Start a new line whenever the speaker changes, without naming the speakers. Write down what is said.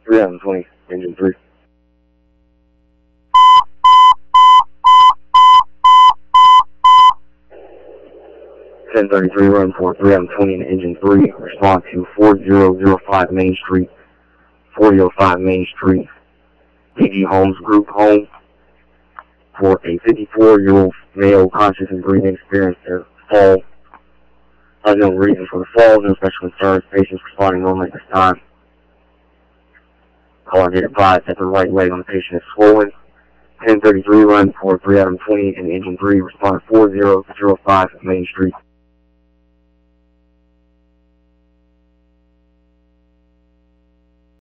3 out of 20, engine 3. Ten 33 run for 3 out of 20 in engine 3. Respond to 4005 Main Street, 4005 Main Street, PG Homes Group Home for a 54-year-old male conscious and breathing experienced a fall. Unknown reason for the fall, no special concerns. Patients responding normally at this time. Caller did advise that the right leg on the patient is swollen. 1033 run for 3 out of 20 in engine 3. Respond 4005 Main Street.